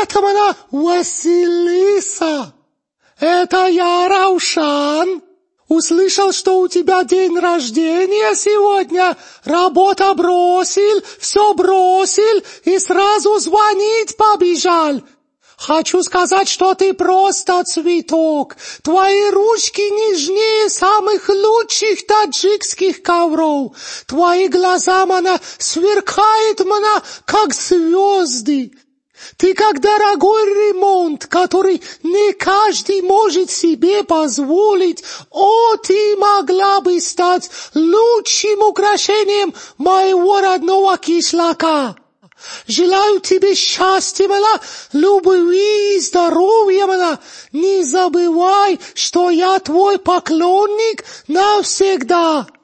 это она Василиса. Это я, Раушан. Услышал, что у тебя день рождения сегодня. Работа бросил, все бросил и сразу звонить побежал. Хочу сказать, что ты просто цветок. Твои ручки нежнее самых лучших таджикских ковров. Твои глаза, мана, сверкают, мана, как звезды. Ты как дорогой ремонт, который не каждый может себе позволить. О, ты могла бы стать лучшим украшением моего родного кишлака. Желаю тебе счастья, мала, любви и здоровья, мала. Не забывай, что я твой поклонник навсегда.